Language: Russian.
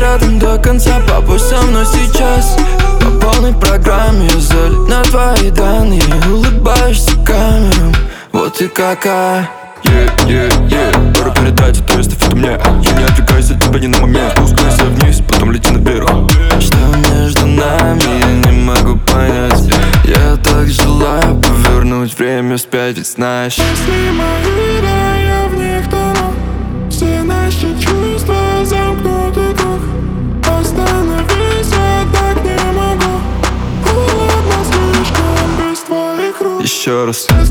рядом до конца. Побудь со мной сейчас по полной программе. Я залит на твои данные. Улыбаешься камерам, вот и какая. Пора передать эту эстафету мне. Я не отвлекаюсь от тебя ни на момент. Спускайся вниз, потом лети наверх. Что между нами, я не могу понять. Я так желаю повернуть время вспять, ведь знаешь, Если мои, да, я в них тону. Все наши чувства замкнуты круг. Остановись, я так не могу. Холодно слишком без твоих рук. еще раз.